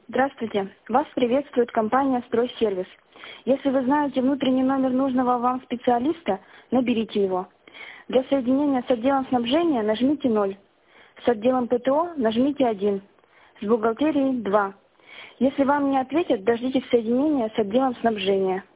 Здравствуйте. Вас приветствует компания «Стройсервис». Если вы знаете внутренний номер нужного вам специалиста, наберите его. Для соединения с отделом снабжения нажмите 0. С отделом ПТО нажмите 1. С бухгалтерией 2. Если вам не ответят, дождитесь соединения с отделом снабжения.